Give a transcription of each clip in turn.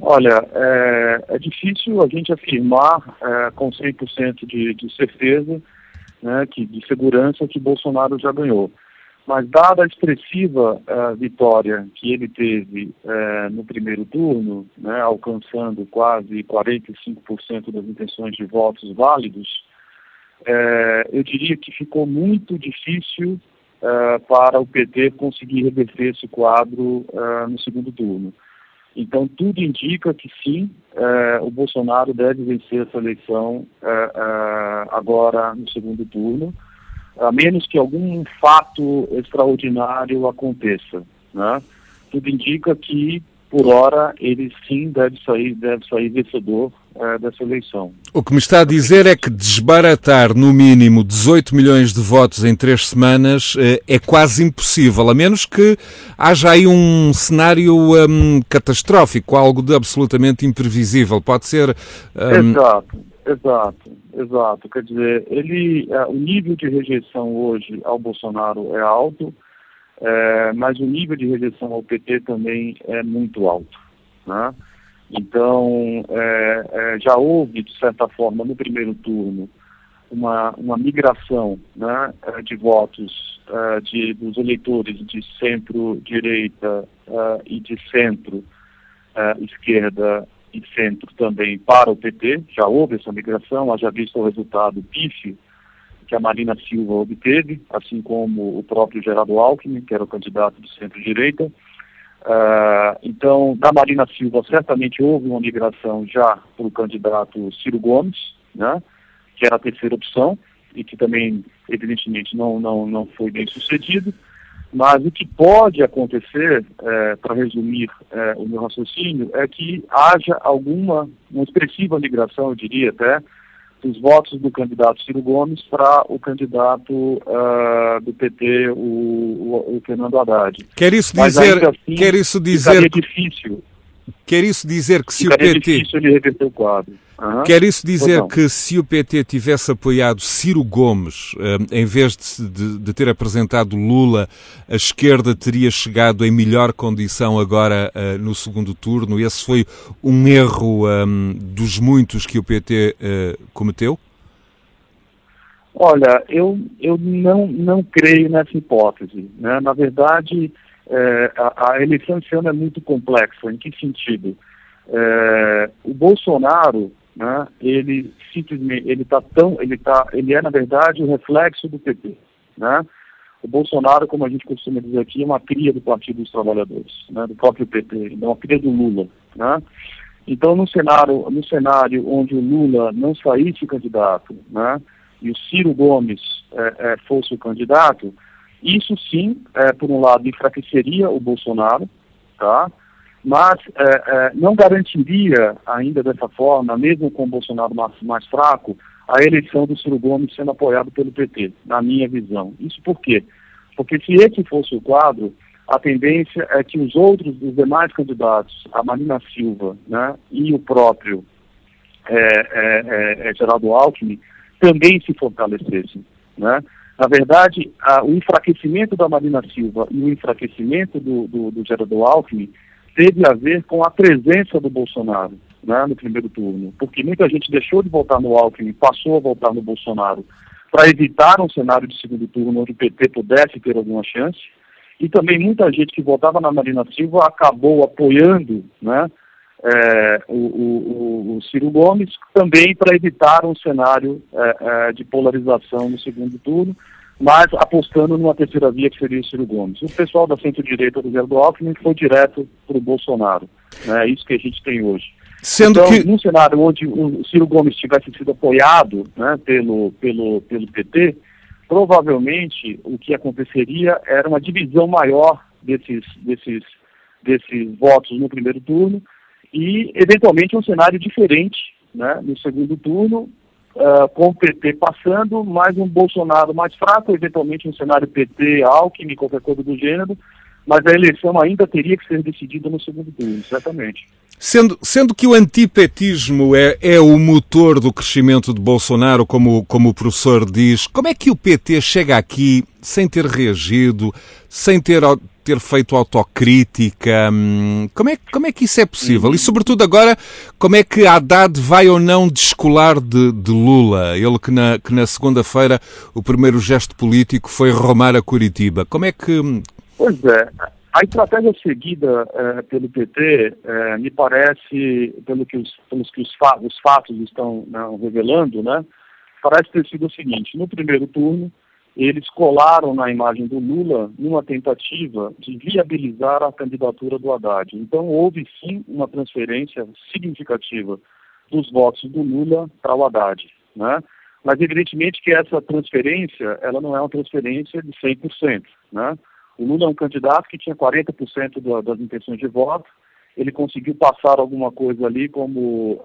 Olha, é difícil a gente afirmar com 100% de certeza, né, de segurança, que Bolsonaro já ganhou. Mas dada a expressiva vitória que ele teve no primeiro turno, né, alcançando quase 45% das intenções de votos válidos, eu diria que ficou muito difícil para o PT conseguir reverter esse quadro no segundo turno. Então, tudo indica que sim, o Bolsonaro deve vencer essa eleição agora no segundo turno, a menos que algum fato extraordinário aconteça, né? Tudo indica que, por hora, ele sim deve sair vencedor dessa eleição. O que me está a dizer é que desbaratar no mínimo 18 milhões de votos em 3 semanas é quase impossível, a menos que haja aí um cenário catastrófico, algo de absolutamente imprevisível. Pode ser... Exato. Quer dizer, o nível de rejeição hoje ao Bolsonaro é alto, mas o nível de rejeição ao PT também é muito alto, né? Então, já houve, de certa forma, no primeiro turno, uma migração, né, de votos dos eleitores de centro-direita e de centro-esquerda e centro também para o PT. Já houve essa migração, haja visto o resultado pífio que a Marina Silva obteve, assim como o próprio Geraldo Alckmin, que era o candidato de centro-direita. Então, da Marina Silva, certamente houve uma migração já para o candidato Ciro Gomes, né, que era a terceira opção, e que também, evidentemente, não foi bem sucedido. Mas o que pode acontecer, para resumir o meu raciocínio, é que haja uma expressiva migração, eu diria até, dos votos do candidato Ciro Gomes para o candidato do PT, o Fernando Haddad. Quer isso dizer que se o PT... difícil ele reverter o quadro. Quer isso dizer que se o PT tivesse apoiado Ciro Gomes, em vez de ter apresentado Lula, a esquerda teria chegado em melhor condição agora no segundo turno? Esse foi um erro dos muitos que o PT cometeu? Olha, eu não creio nessa hipótese, né? Na verdade, a eleição esse ano é muito complexa. Em que sentido? O Bolsonaro, né, ele é na verdade o reflexo do PT, né? O Bolsonaro, como a gente costuma dizer aqui, é uma cria do Partido dos Trabalhadores, né, do próprio PT, é uma cria do Lula, né? Então, no cenário onde o Lula não saísse candidato, né, e o Ciro Gomes fosse o candidato, isso sim, por um lado, enfraqueceria o Bolsonaro, tá? Mas não garantiria ainda dessa forma, mesmo com o Bolsonaro mais fraco, a eleição do Ciro Gomes sendo apoiado pelo PT, na minha visão. Isso por quê? Porque se esse fosse o quadro, a tendência é que os demais candidatos, a Marina Silva, né, e o próprio Geraldo Alckmin, também se fortalecessem, né? Na verdade, o enfraquecimento da Marina Silva e o enfraquecimento do Geraldo Alckmin teve a ver com a presença do Bolsonaro, né, no primeiro turno, porque muita gente deixou de votar no Alckmin, passou a votar no Bolsonaro, para evitar um cenário de segundo turno onde o PT pudesse ter alguma chance, e também muita gente que votava na Marina Silva acabou apoiando, né, o Ciro Gomes, também para evitar um cenário de polarização no segundo turno, mas apostando numa terceira via que seria o Ciro Gomes. O pessoal da centro-direita do Geraldo Alckmin foi direto para o Bolsonaro. É isso que a gente tem hoje. Num cenário onde o Ciro Gomes tivesse sido apoiado, né, pelo PT, provavelmente o que aconteceria era uma divisão maior desses votos no primeiro turno e, eventualmente, um cenário diferente, né, no segundo turno, com o PT passando, mais um Bolsonaro mais fraco, eventualmente um cenário PT, Alckmin, qualquer coisa do gênero, mas a eleição ainda teria que ser decidida no segundo turno, certamente. Sendo que o antipetismo é o motor do crescimento de Bolsonaro, como o professor diz, como é que o PT chega aqui sem ter reagido, sem ter ter feito autocrítica? Como é que isso é possível? E, sobretudo agora, como é que Haddad vai ou não descolar de Lula? Ele que na segunda-feira o primeiro gesto político foi rumar a Curitiba. Como é que... Pois é. A estratégia seguida pelo PT, me parece, pelos que os fatos estão revelando, né, parece ter sido o seguinte: no primeiro turno, eles colaram na imagem do Lula numa tentativa de viabilizar a candidatura do Haddad. Então, houve sim uma transferência significativa dos votos do Lula para o Haddad, né? Mas, evidentemente, que essa transferência, ela não é uma transferência de 100%, né? O Lula é um candidato que tinha 40% das intenções de voto. Ele conseguiu passar alguma coisa ali como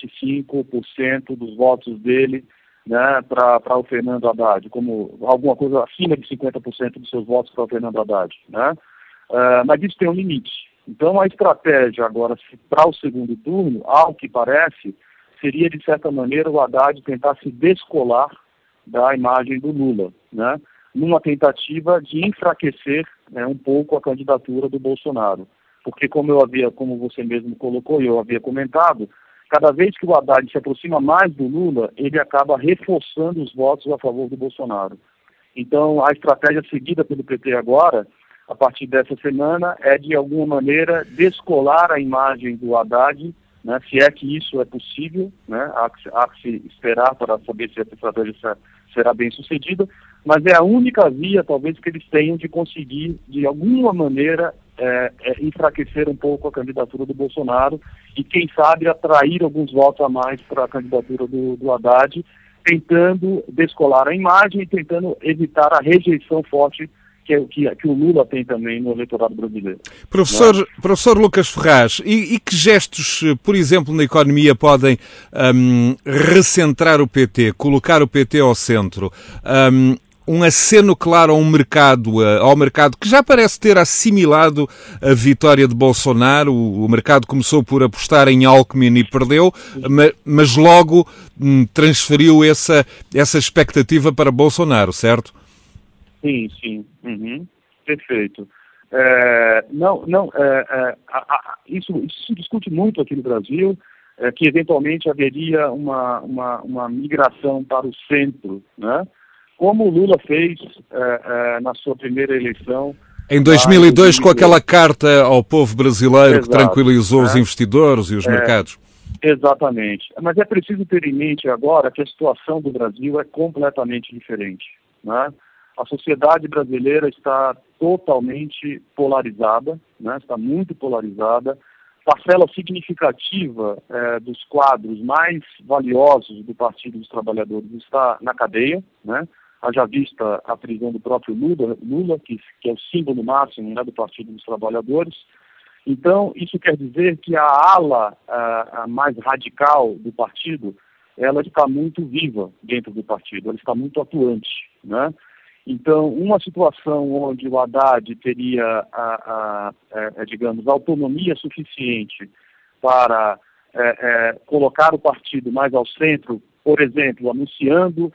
25% dos votos dele, né, para o Fernando Haddad, como alguma coisa acima de 50% dos seus votos para o Fernando Haddad, né? Mas isso tem um limite. Então, a estratégia agora para o segundo turno, ao que parece, seria, de certa maneira, o Haddad tentar se descolar da imagem do Lula, né, numa tentativa de enfraquecer, né, um pouco a candidatura do Bolsonaro. Porque, como você mesmo colocou e eu havia comentado, cada vez que o Haddad se aproxima mais do Lula, ele acaba reforçando os votos a favor do Bolsonaro. Então, a estratégia seguida pelo PT agora, a partir dessa semana, é, de alguma maneira, descolar a imagem do Haddad, né, se é que isso é possível, né, há que se esperar para saber se essa estratégia será bem sucedida, mas é a única via, talvez, que eles tenham de conseguir, de alguma maneira, enfraquecer um pouco a candidatura do Bolsonaro e, quem sabe, atrair alguns votos a mais para a candidatura do Haddad, tentando descolar a imagem e tentando evitar a rejeição forte que o Lula tem também no eleitorado brasileiro. Professor Lucas Ferraz, e que gestos, por exemplo, na economia podem recentrar o PT, colocar o PT ao centro? Um aceno claro ao mercado que já parece ter assimilado a vitória de Bolsonaro. O mercado começou por apostar em Alckmin e perdeu, mas logo transferiu essa expectativa para Bolsonaro, certo? Sim. Uhum. Perfeito. Isso se discute muito aqui no Brasil, que eventualmente haveria uma migração para o centro, né? Como o Lula fez na sua primeira eleição. Em 2002, com aquela carta ao povo brasileiro. Exato, que tranquilizou os investidores e os mercados. Exatamente. Mas é preciso ter em mente agora que a situação do Brasil é completamente diferente, né? A sociedade brasileira está totalmente polarizada, né? Está muito polarizada. Parcela significativa dos quadros mais valiosos do Partido dos Trabalhadores está na cadeia, né? Haja vista a prisão do próprio Lula, que é o símbolo máximo, né, do Partido dos Trabalhadores. Então, isso quer dizer que a ala a mais radical do partido, ela está muito viva dentro do partido, ela está muito atuante, né? Então, uma situação onde o Haddad teria, digamos, autonomia suficiente para colocar o partido mais ao centro, por exemplo, anunciando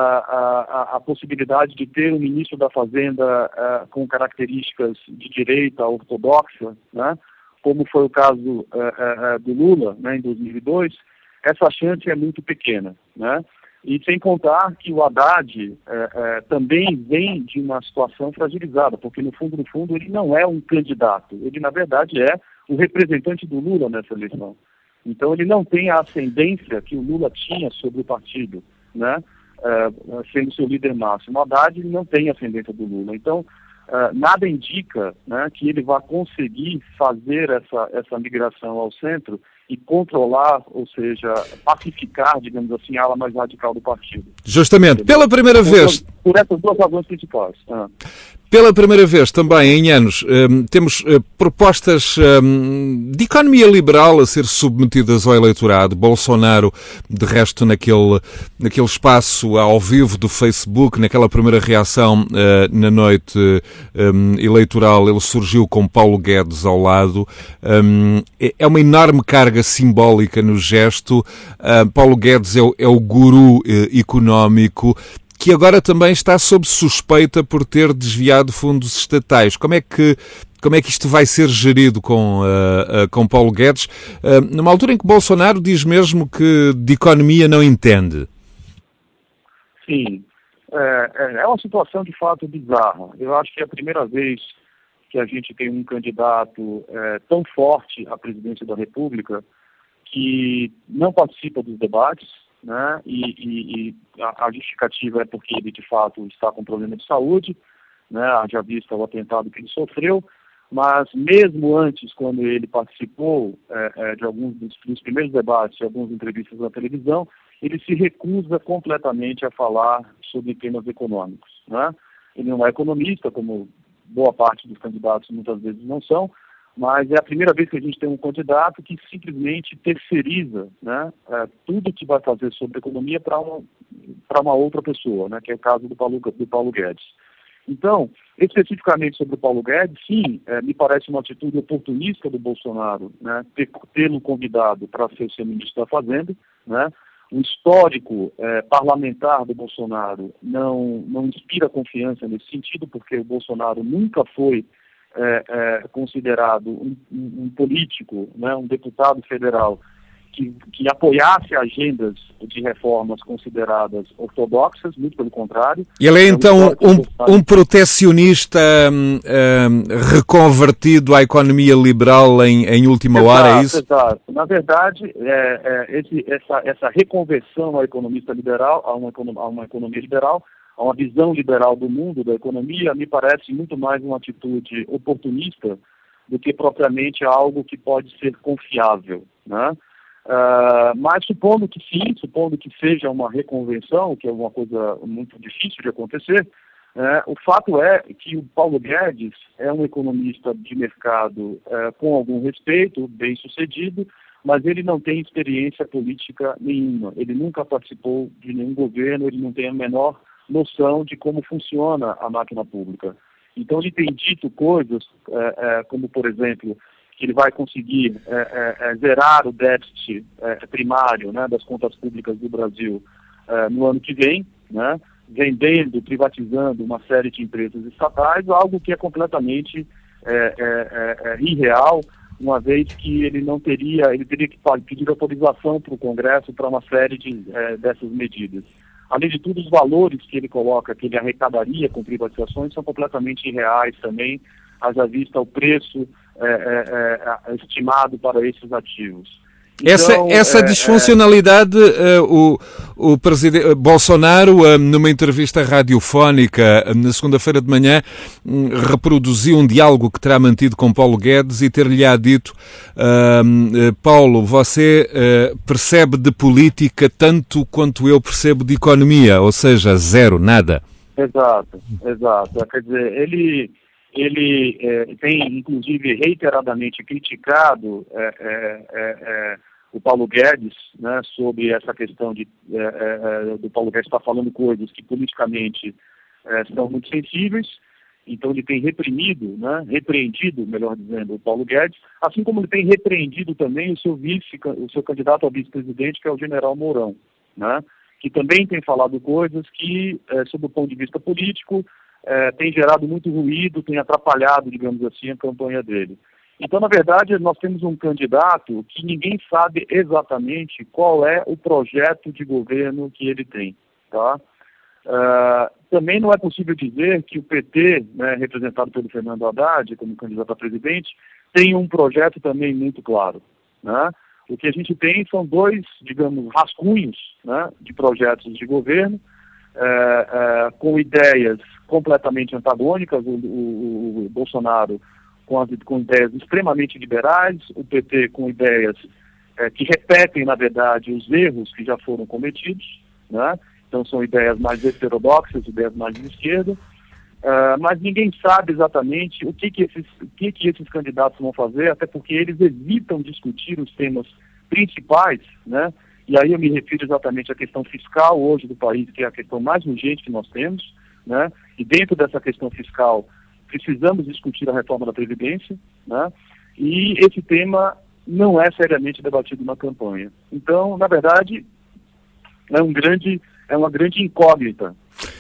a possibilidade de ter um ministro da Fazenda com características de direita ortodoxa, né, como foi o caso do Lula, né, em 2002, essa chance é muito pequena, né? E sem contar que o Haddad também vem de uma situação fragilizada, porque no fundo ele não é um candidato, ele na verdade é o representante do Lula nessa eleição. Então ele não tem a ascendência que o Lula tinha sobre o partido, né, sendo seu líder máximo. O Haddad não tem a ascendência do Lula. Então nada indica, né, que ele vá conseguir fazer essa migração ao centro e controlar, ou seja, pacificar, digamos assim, a ala mais radical do partido. Justamente, pela primeira vez... Por essas duas razões principais. Pela primeira vez também em anos temos propostas de economia liberal a ser submetidas ao eleitorado. Bolsonaro, de resto, naquele espaço ao vivo do Facebook, naquela primeira reação na noite eleitoral, ele surgiu com Paulo Guedes ao lado. É uma enorme carga simbólica no gesto. Paulo Guedes é o guru económico. que agora também está sob suspeita por ter desviado fundos estatais. Como é que isto vai ser gerido com Paulo Guedes, numa altura em que Bolsonaro diz mesmo que de economia não entende? Sim, é uma situação de fato bizarra. Eu acho que é a primeira vez que a gente tem um candidato tão forte à presidência da República que não participa dos debates, né? E a justificativa é porque ele de fato está com problema de saúde, né? Já visto o atentado que ele sofreu, mas mesmo antes, quando ele participou de alguns dos primeiros debates, de algumas entrevistas na televisão, ele se recusa completamente a falar sobre temas econômicos, né? Ele não é economista, como boa parte dos candidatos muitas vezes não são, mas é a primeira vez que a gente tem um candidato que simplesmente terceiriza, né, tudo que vai fazer sobre economia para uma outra pessoa, né, que é o caso do Paulo Guedes. Então, especificamente sobre o Paulo Guedes, sim, me parece uma atitude oportunista do Bolsonaro, né, tê-lo convidado para ser seu ministro da Fazenda, né. O histórico parlamentar do Bolsonaro não inspira confiança nesse sentido, porque o Bolsonaro nunca foi considerado um político, né, um deputado federal que apoiasse agendas de reformas consideradas ortodoxas, muito pelo contrário. Ele é então um protecionista reconvertido à economia liberal em última hora, é isso? Exato. Na verdade, essa reconversão à economista liberal, a uma economia liberal, a uma visão liberal do mundo, da economia, me parece muito mais uma atitude oportunista do que propriamente algo que pode ser confiável, né? Mas supondo que sim, supondo que seja uma reconvenção, que é uma coisa muito difícil de acontecer, o fato é que o Paulo Guedes é um economista de mercado com algum respeito, bem sucedido, mas ele não tem experiência política nenhuma. Ele nunca participou de nenhum governo, ele não tem a menor noção de como funciona a máquina pública. Então ele tem dito coisas como, por exemplo, que ele vai conseguir zerar o déficit primário, né, das contas públicas do Brasil no ano que vem, né, vendendo, privatizando uma série de empresas estatais, algo que é completamente irreal, uma vez que ele teria que pedir autorização para o Congresso para uma série dessas medidas. Além de tudo, os valores que ele coloca, que ele arrecadaria com privatizações, são completamente irreais também, haja vista o preço estimado para esses ativos. Então, essa disfuncionalidade, o presidente Bolsonaro, numa entrevista radiofónica na segunda-feira de manhã, reproduziu um diálogo que terá mantido com Paulo Guedes e ter-lhe-á dito: Paulo, você percebe de política tanto quanto eu percebo de economia, ou seja, zero, nada. Exato. Quer dizer, ele tem, inclusive, reiteradamente criticado o Paulo Guedes, né, sobre essa questão do Paulo Guedes estar falando coisas que politicamente são muito sensíveis. Então ele tem repreendido, melhor dizendo, o Paulo Guedes, assim como ele tem repreendido também o seu candidato a vice-presidente, que é o general Mourão, né, que também tem falado coisas que, sob o ponto de vista político, tem gerado muito ruído, tem atrapalhado, digamos assim, a campanha dele. Então, na verdade, nós temos um candidato que ninguém sabe exatamente qual é o projeto de governo que ele tem, tá? Também não é possível dizer que o PT, né, representado pelo Fernando Haddad, como candidato a presidente, tem um projeto também muito claro, né? O que a gente tem são dois, digamos, rascunhos, né, de projetos de governo, com ideias completamente antagônicas, o Bolsonaro com ideias extremamente liberais, o PT com ideias que repetem, na verdade, os erros que já foram cometidos, né? Então são ideias mais heterodoxas, ideias mais de esquerda, mas ninguém sabe exatamente o que esses candidatos vão fazer, até porque eles evitam discutir os temas principais, né? E aí eu me refiro exatamente à questão fiscal hoje do país, que é a questão mais urgente que nós temos, né? E dentro dessa questão fiscal, precisamos discutir a reforma da Previdência, né? E esse tema não é seriamente debatido na campanha. Então, na verdade, é uma grande incógnita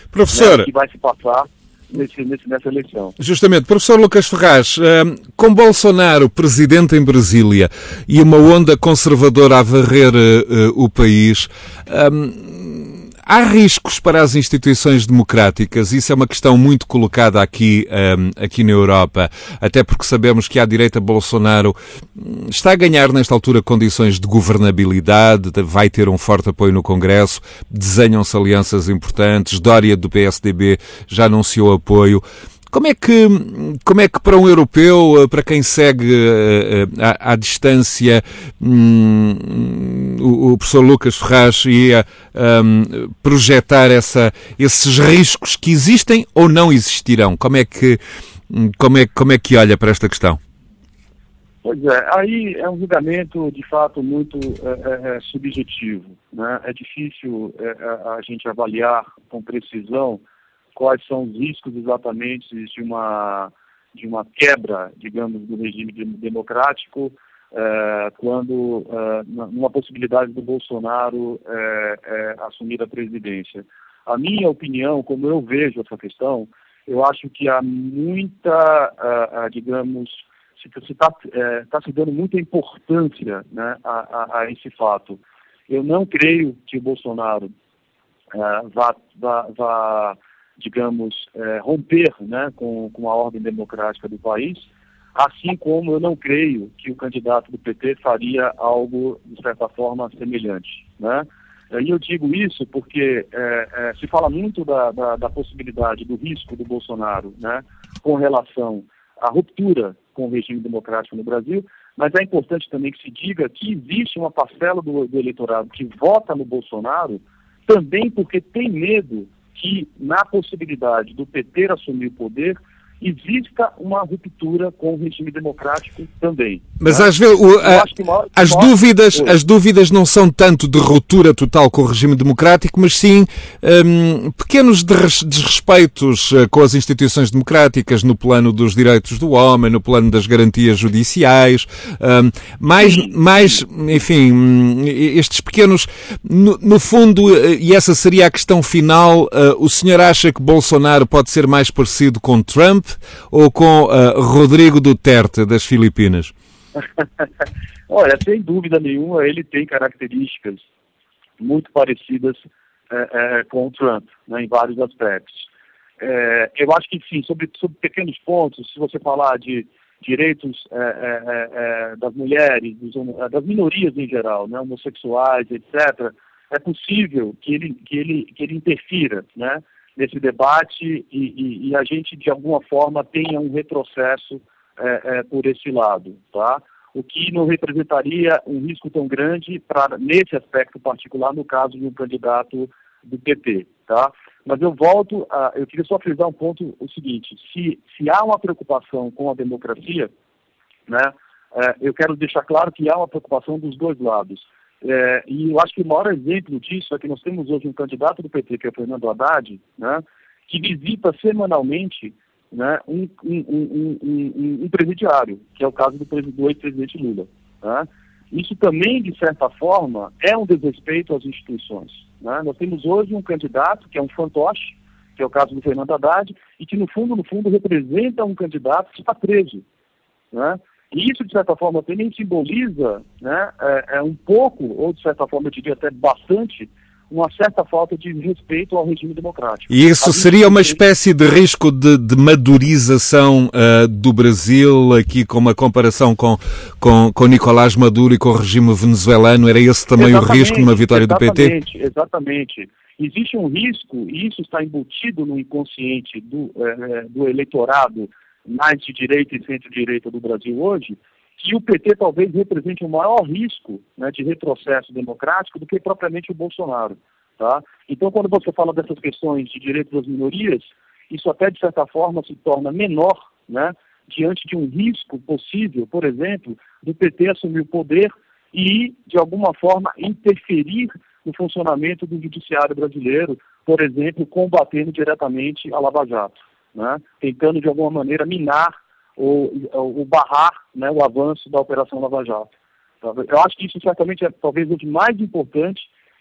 Professor, que vai se passar nessa eleição. Justamente, professor Lucas Ferraz, com Bolsonaro presidente em Brasília e uma onda conservadora a varrer o país, há riscos para as instituições democráticas? Isso é uma questão muito colocada aqui na Europa, até porque sabemos que a direita Bolsonaro está a ganhar nesta altura condições de governabilidade, vai ter um forte apoio no Congresso, desenham-se alianças importantes, Dória do PSDB já anunciou apoio. Como é que para um europeu, para quem segue à distância, o professor Lucas Ferraz ia projetar esses riscos que existem ou não existirão? Como é que olha para esta questão? Pois é, aí é um julgamento de fato muito subjetivo, né? É difícil a gente avaliar com precisão quais são os riscos exatamente de uma quebra, digamos, do regime democrático, quando numa possibilidade do Bolsonaro assumir a presidência. A minha opinião, como eu vejo essa questão, eu acho que há muita, digamos, está se dando muita importância, né, a esse fato. Eu não creio que o Bolsonaro vá digamos, romper, né, com a ordem democrática do país, assim como eu não creio que o candidato do PT faria algo, de certa forma, semelhante, né? E eu digo isso porque se fala muito da possibilidade, do risco do Bolsonaro, né, com relação à ruptura com o regime democrático no Brasil, mas é importante também que se diga que existe uma parcela do eleitorado que vota no Bolsonaro também porque tem medo que, na possibilidade do PT assumir o poder, exista uma ruptura com o regime democrático também. Mas às vezes as dúvidas não são tanto de ruptura total com o regime democrático, mas sim pequenos desrespeitos com as instituições democráticas no plano dos direitos do homem, no plano das garantias judiciais, enfim, estes pequenos, no fundo, e essa seria a questão final, o senhor acha que Bolsonaro pode ser mais parecido com Trump ou com Rodrigo Duterte das Filipinas? Olha, sem dúvida nenhuma, ele tem características muito parecidas com o Trump, né, em vários aspectos. Eu acho que sim, sobre pequenos pontos, se você falar de direitos das mulheres, das minorias em geral, né, homossexuais, etc., é possível que ele interfira, né, nesse debate e a gente, de alguma forma, tenha um retrocesso por esse lado, tá? O que não representaria um risco tão grande nesse aspecto particular, no caso de um candidato do PT, tá? Mas eu queria só frisar um ponto, o seguinte, se há uma preocupação com a democracia, né, eu quero deixar claro que há uma preocupação dos dois lados. E eu acho que o maior exemplo disso é que nós temos hoje um candidato do PT, que é o Fernando Haddad, né, que visita semanalmente, né, um presidiário, que é o caso do ex-presidente Lula. Né? Isso também, de certa forma, é um desrespeito às instituições. Né? Nós temos hoje um candidato que é um fantoche, que é o caso do Fernando Haddad, e que, no fundo, representa um candidato que está preso. Né? E isso, de certa forma, também simboliza, né, um pouco, ou de certa forma, eu diria até bastante, uma certa falta de respeito ao regime democrático. E isso seria uma espécie de risco de madurização do Brasil, aqui com uma comparação com Nicolás Maduro e com o regime venezuelano? Era esse também o risco numa vitória do PT? Exatamente. Existe um risco, e isso está embutido no inconsciente do eleitorado mais de direita e centro-direita do Brasil hoje, que o PT talvez represente um maior risco, né, de retrocesso democrático do que propriamente o Bolsonaro. Tá? Então, quando você fala dessas questões de direitos das minorias, isso até, de certa forma, se torna menor, né, diante de um risco possível, por exemplo, do PT assumir o poder e, de alguma forma, interferir no funcionamento do judiciário brasileiro, por exemplo, combatendo diretamente a Lava Jato, né, tentando, de alguma maneira, minar ou barrar, né, o avanço da Operação Lava Jato. Eu acho que isso certamente é talvez o mais importante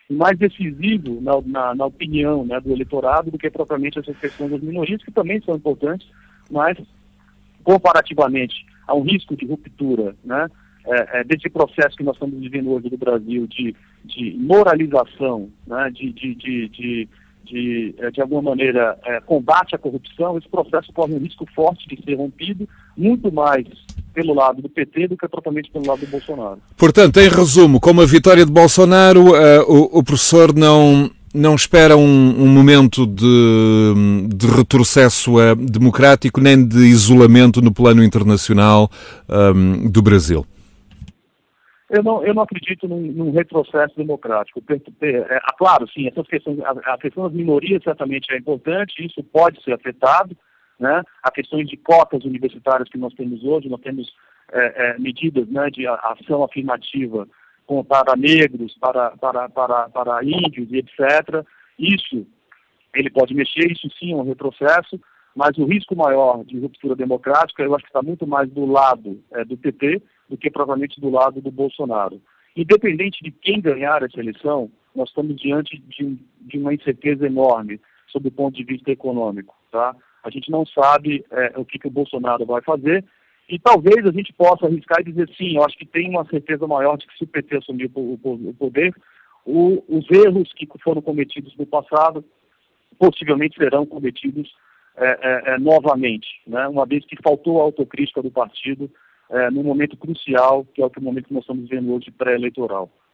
e mais decisivo na opinião, né, do eleitorado do que propriamente essa questão das minorias, que também são importantes, mas comparativamente a um risco de ruptura, né, desse processo que nós estamos vivendo hoje no Brasil de moralização, né, de alguma maneira, combate à corrupção, esse processo corre um risco forte de ser rompido, muito mais pelo lado do PT do que propriamente pelo lado do Bolsonaro. Portanto, em resumo, com a vitória de Bolsonaro, o professor não espera um momento de retrocesso democrático nem de isolamento no plano internacional do Brasil. Eu não acredito num retrocesso democrático. Claro, sim, a questão das minorias certamente é importante, isso pode ser afetado, né? A questões de cotas universitárias que nós temos hoje, nós temos medidas, né, de ação afirmativa para negros, para índios e etc. Isso, ele pode mexer, isso sim é um retrocesso, mas o risco maior de ruptura democrática, eu acho que está muito mais do lado do PT do que provavelmente do lado do Bolsonaro. Independente de quem ganhar essa eleição, nós estamos diante de uma incerteza enorme sob o ponto de vista econômico, tá? A gente não sabe o que o Bolsonaro vai fazer e talvez a gente possa arriscar e dizer sim, eu acho que tem uma certeza maior de que se o PT assumir o poder, os erros que foram cometidos no passado possivelmente serão cometidos novamente, né? Uma vez que faltou a autocrítica do partido num momento crucial, que é o momento que nós estamos vivendo hoje pré-eleitoral.